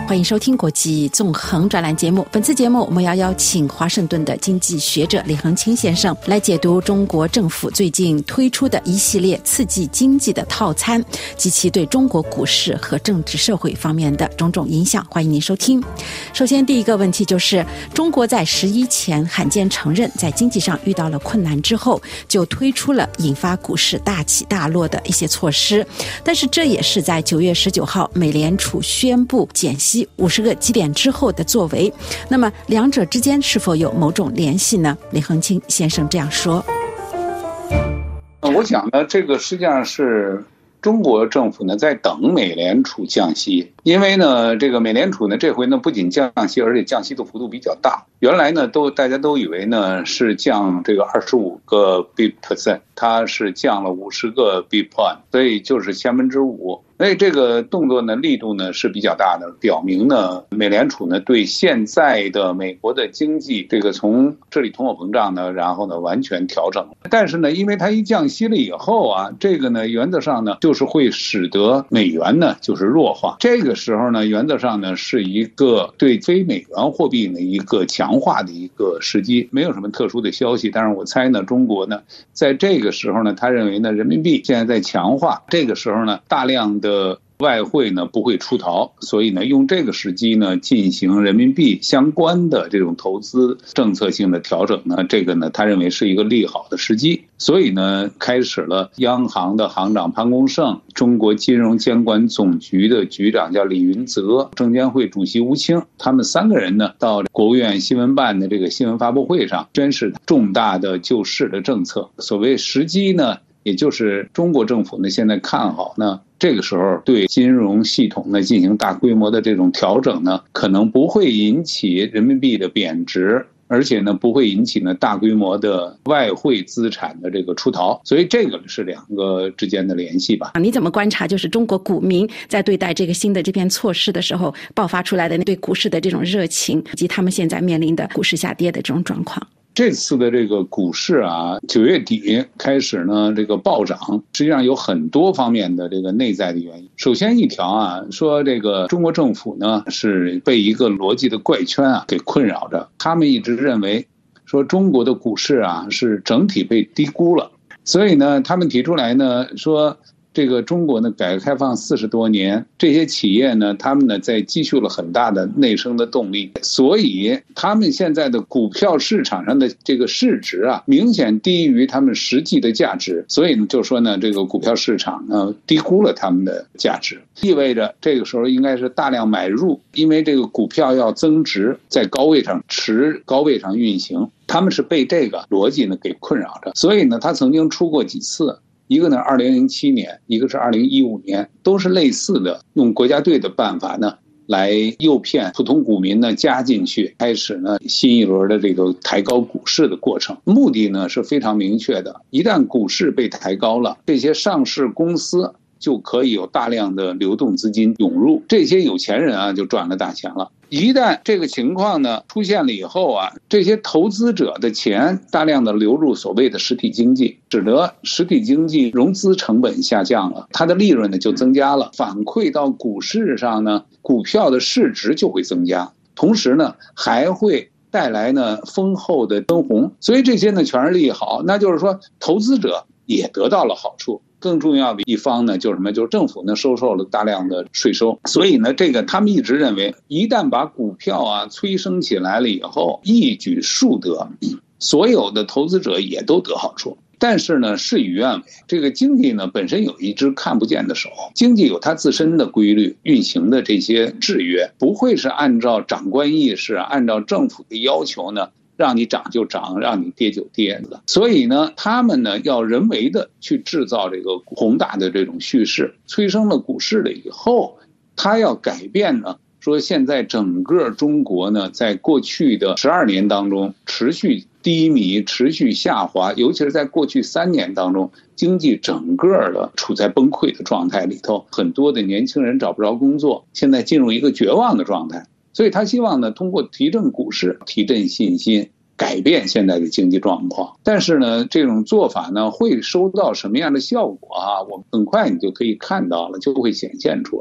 欢迎收听国际纵横专栏节目。本次节目我们要邀请华盛顿的经济学者李恒清先生来解读中国政府最近推出的一系列刺激经济的套餐及其对中国股市和政治社会方面的种种影响。欢迎您收听。首先第一个问题就是，中国在11前罕见承认在经济上遇到了困难之后，就推出了引发股市大起大落的一些措施，但是这也是在9月19号美联储宣布减息50个基点之后的作为。那么两者之间是否有某种联系呢？李恒清先生这样说。 我想呢，这个实际上是中国政府呢在等美联储降息，因为呢这个美联储呢这回呢不仅降息，而且降息的幅度比较大。原来呢大家都以为呢是降这个25个 bp%， 它是降了50个 bp， 所以就是5%。所以这个动作呢力度呢是比较大的，表明呢美联储呢对现在的美国的经济这个从这里通货膨胀呢，然后呢完全调整。但是呢因为它一降息了以后啊，这个呢原则上呢就是会使得美元呢就是弱化。这个时候呢原则上呢是一个对非美元货币呢一个强化的一个时机，没有什么特殊的消息。但是我猜呢中国呢在这个时候呢，他认为呢人民币现在在强化，这个时候呢大量的外汇呢不会出逃，所以呢用这个时机呢进行人民币相关的这种投资政策性的调整呢，这个呢他认为是一个利好的时机。所以呢开始了央行的行长潘功胜，中国金融监管总局的局长叫李云泽，证监会主席吴清，他们3个人呢到国务院新闻办的这个新闻发布会上宣示重大的救市的政策。所谓时机呢，也就是中国政府呢现在看好呢这个时候对金融系统呢进行大规模的这种调整呢，可能不会引起人民币的贬值，而且呢不会引起呢大规模的外汇资产的这个出逃。所以这个是两个之间的联系吧。 你怎么观察就是中国股民在对待这个新的这篇措施的时候爆发出来的对股市的这种热情，以及他们现在面临的股市下跌的这种状况？ 这次的这个股市啊，9月底开始呢这个暴涨，实际上有很多方面的这个内在的原因。首先一条啊，说这个中国政府呢是被一个逻辑的怪圈啊给困扰着，他们一直认为说中国的股市啊是整体被低估了，所以呢他们提出来呢说这个中国呢改革开放40多年，这些企业呢他们呢在积蓄了很大的内生的动力，所以他们现在的股票市场上的这个市值啊明显低于他们实际的价值，所以呢就说呢这个股票市场呢低估了他们的价值，意味着这个时候应该是大量买入，因为这个股票要增值，在高位上运行，他们是被这个逻辑呢给困扰着。所以呢他曾经出过几次，一个呢2007年，一个是2015年，都是类似的用国家队的办法呢来诱骗普通股民呢加进去，开始呢新一轮的这个抬高股市的过程。目的呢是非常明确的，一旦股市被抬高了，这些上市公司就可以有大量的流动资金涌入，这些有钱人啊就赚了大钱了。一旦这个情况呢出现了以后啊，这些投资者的钱大量的流入所谓的实体经济，使得实体经济融资成本下降了，它的利润呢就增加了，反馈到股市上呢，股票的市值就会增加，同时呢还会带来呢丰厚的分红，所以这些呢全是利好。那就是说投资者也得到了好处，更重要的一方呢就是什么，就是政府呢收受了大量的税收。所以呢这个他们一直认为，一旦把股票啊催生起来了以后，一举数得，所有的投资者也都得好处。但是呢事与愿违，这个经济呢本身有一只看不见的手，经济有它自身的规律，运行的这些制约不会是按照长官意识，按照政府的要求呢让你涨就涨，让你跌就跌的。所以呢他们呢要人为的去制造这个宏大的这种叙事，催生了股市了以后，他要改变呢说现在整个中国呢在过去的12年当中持续低迷，持续下滑，尤其是在过去3年当中，经济整个的处在崩溃的状态里头，很多的年轻人找不着工作，现在进入一个绝望的状态。所以他希望呢通过提振股市，提振信心，改变现在的经济状况。但是呢这种做法呢会收到什么样的效果啊，我们很快你就可以看到了，就会显现出来。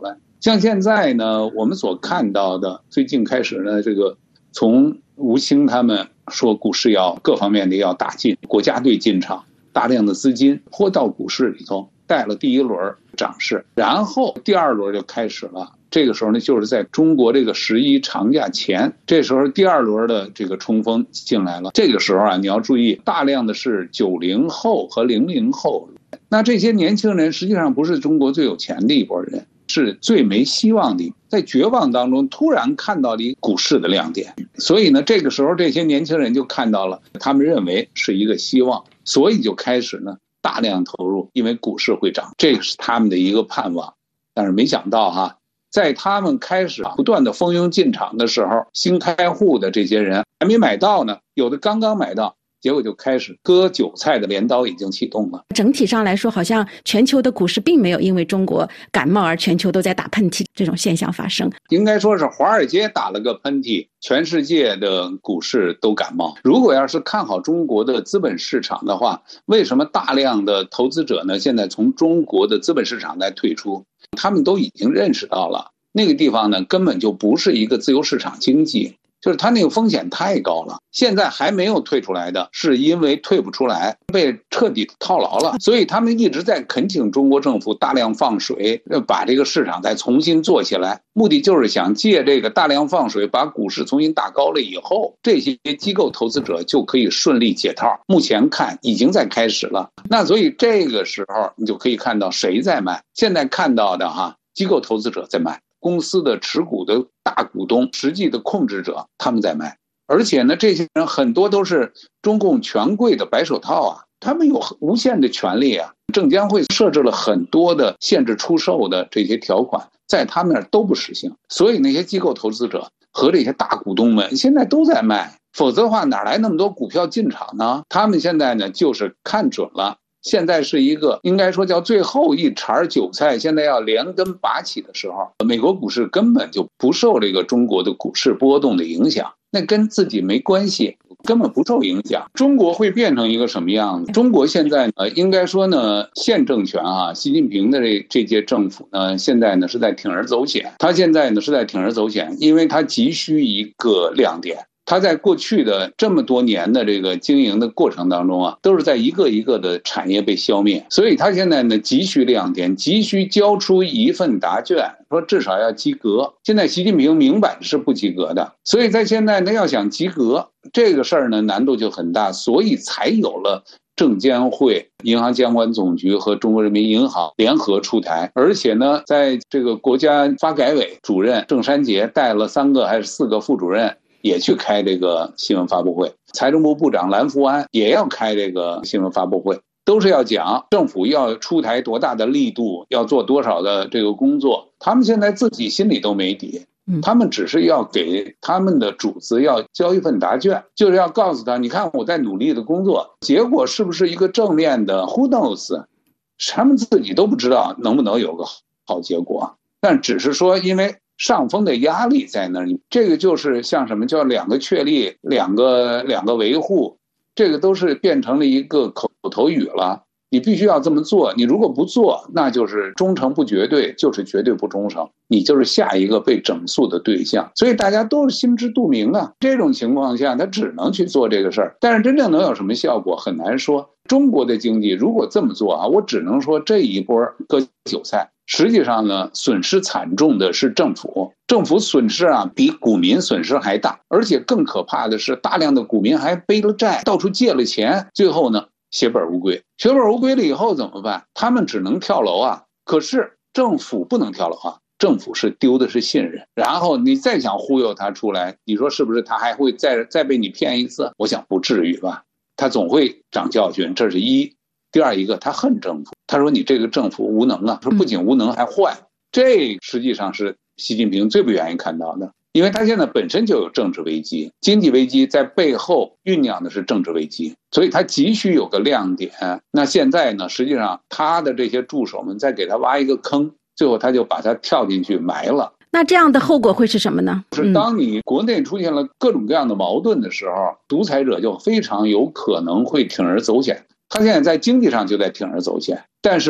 像现在呢，我们所看到的，最近开始呢，这个从吴清他们说股市要各方面的要打进，国家队进场，大量的资金泼到股市里头，带了第一轮涨势，然后第二轮就开始了。这个时候呢，就是在中国这个11长假前，这时候第二轮的这个冲锋进来了。这个时候啊，你要注意，大量的是90后和00后。那这些年轻人实际上不是中国最有钱的一拨人，是最没希望的，在绝望当中突然看到了股市的亮点。所以呢，这个时候这些年轻人就看到了，他们认为是一个希望，所以就开始呢大量投入，因为股市会涨，这是他们的一个盼望。但是没想到在他们开始不断的蜂拥进场的时候，新开户的这些人还没买到呢，有的刚刚买到，结果就开始割韭菜的镰刀已经启动了。 整体上来说，好像全球的股市并没有因为中国感冒而全球都在打喷嚏这种现象发生。 应该说是华尔街打了个喷嚏，全世界的股市都感冒。如果要是看好中国的资本市场的话，为什么大量的投资者呢现在从中国的资本市场来退出？他们都已经认识到了，那个地方呢根本就不是一个自由市场经济，就是它那个风险太高了。现在还没有退出来的，是因为退不出来，被彻底套牢了，所以他们一直在恳请中国政府大量放水，把这个市场再重新做起来，目的就是想借这个大量放水把股市重新打高了以后，这些机构投资者就可以顺利解套。目前看已经在开始了。那所以这个时候你就可以看到谁在卖，现在看到的机构投资者在卖，公司的持股的大股东实际的控制者他们在卖。而且呢，这些人很多都是中共权贵的白手套他们有无限的权利证监会设置了很多的限制出售的这些条款，在他们那儿都不实行。所以那些机构投资者和这些大股东们现在都在卖，否则的话哪来那么多股票进场呢？他们现在呢就是看准了，现在是一个应该说叫最后一茬韭菜，现在要连根拔起的时候。美国股市根本就不受这个中国的股市波动的影响，那跟自己没关系，根本不受影响。中国会变成一个什么样子？中国现在呢，应该说呢，现政权习近平的这届政府呢，现在呢是在铤而走险。他现在呢是在铤而走险，因为他急需一个亮点。他在过去的这么多年的这个经营的过程当中都是在一个一个的产业被消灭，所以他现在呢急需亮点，急需交出一份答卷，说至少要及格。现在习近平明摆是不及格的，所以在现在呢要想及格这个事儿呢难度就很大，所以才有了证监会、银行监管总局和中国人民银行联合出台。而且呢，在这个国家发改委主任郑山杰带了3个还是4个副主任也去开这个新闻发布会，财政部部长蓝福安也要开这个新闻发布会，都是要讲政府要出台多大的力度，要做多少的这个工作。他们现在自己心里都没底，他们只是要给他们的主子要交一份答卷，就是要告诉他，你看我在努力的工作，结果是不是一个正面的 who knows， 他们自己都不知道能不能有个好结果。但只是说因为上峰的压力在那里，这个就是像什么叫2个确立，两个维护，这个都是变成了一个口头语了。你必须要这么做，你如果不做，那就是忠诚不绝对，就是绝对不忠诚，你就是下一个被整肃的对象。所以大家都是心知肚明这种情况下他只能去做这个事儿，但是真正能有什么效果很难说。中国的经济如果这么做我只能说这一波割韭菜，实际上呢损失惨重的是政府损失比股民损失还大，而且更可怕的是大量的股民还背了债，到处借了钱，最后呢血本无归了以后怎么办？他们只能跳楼可是政府不能跳楼政府是丢的是信任，然后你再想忽悠他出来，你说是不是他还会再被你骗一次？我想不至于吧，他总会长教训，这是一。第二一个，他恨政府，他说你这个政府无能说不仅无能还坏，这实际上是习近平最不愿意看到的，因为他现在本身就有政治危机，经济危机在背后酝酿的是政治危机，所以他急需有个亮点。那现在呢，实际上他的这些助手们再给他挖一个坑，最后他就把他跳进去埋了。 那这样的后果会是什么呢？ 是当你国内出现了各种各样的矛盾的时候，独裁者就非常有可能会铤而走险。他现在在经济上就在铤而走险，但是呢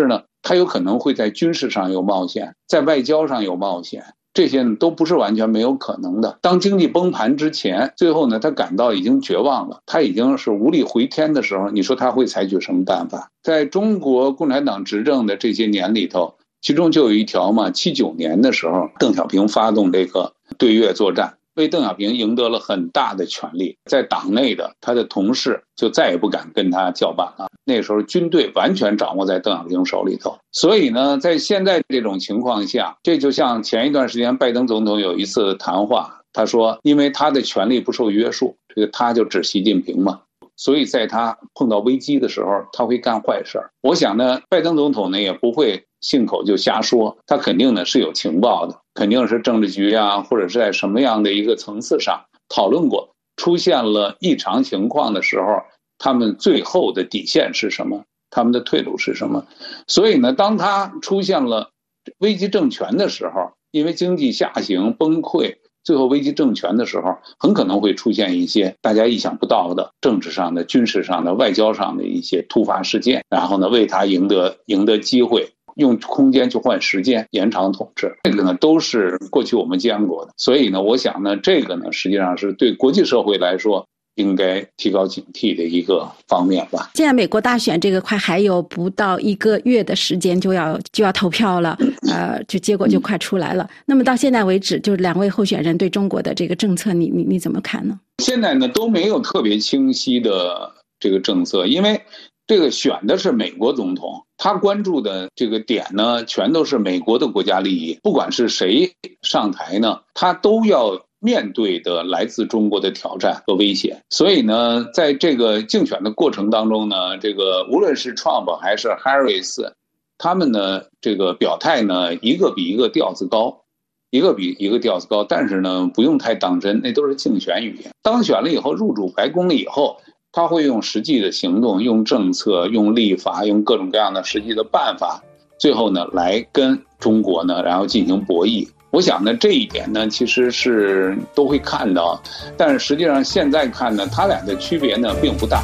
他有可能会在军事上有冒险，在外交上有冒险，这些都不是完全没有可能的。当经济崩盘之前，最后呢他感到已经绝望了，他已经是无力回天的时候，你说他会采取什么办法？在中国共产党执政的这些年里头，其中就有一条嘛，79年的时候，邓小平发动这个对越作战，为邓小平赢得了很大的权力，在党内的他的同事就再也不敢跟他叫板了。那时候军队完全掌握在邓小平手里头，所以呢，在现在这种情况下，这就像前一段时间拜登总统有一次谈话，他说，因为他的权力不受约束，这个他就指习近平嘛。所以在他碰到危机的时候，他会干坏事。我想呢，拜登总统呢也不会信口就瞎说，他肯定呢是有情报的，肯定是政治局啊，或者是在什么样的一个层次上讨论过，出现了异常情况的时候，他们最后的底线是什么，他们的退路是什么。所以呢，当他出现了危机政权的时候，因为经济下行崩溃，最后危机政权的时候，很可能会出现一些大家意想不到的政治上的、军事上的、外交上的一些突发事件，然后呢为他赢得机会，用空间去换时间，延长统治，这个呢都是过去我们见过的。所以呢，我想呢，这个呢实际上是对国际社会来说应该提高警惕的一个方面吧。 现在美国大选这个快还有不到1个月的时间就要投票了，就结果就快出来了。那么到现在为止，就2位候选人对中国的这个政策，你怎么看呢？ 现在呢都没有特别清晰的这个政策，因为这个选的是美国总统，他关注的这个点呢，全都是美国的国家利益。不管是谁上台呢，他都要面对的来自中国的挑战和威胁。所以呢，在这个竞选的过程当中呢，这个无论是 Trump 还是 Harris， 他们呢这个表态呢，一个比一个调子高，一个比一个调子高，但是呢不用太当真，那都是竞选语言。当选了以后，入主白宫了以后，他会用实际的行动，用政策，用立法，用各种各样的实际的办法，最后呢来跟中国呢然后进行博弈。我想呢这一点呢其实是都会看到，但是实际上现在看呢，他俩的区别呢并不大。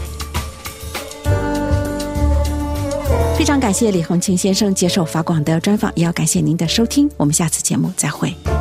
非常感谢李恒清先生接受法广的专访，也要感谢您的收听，我们下次节目再会。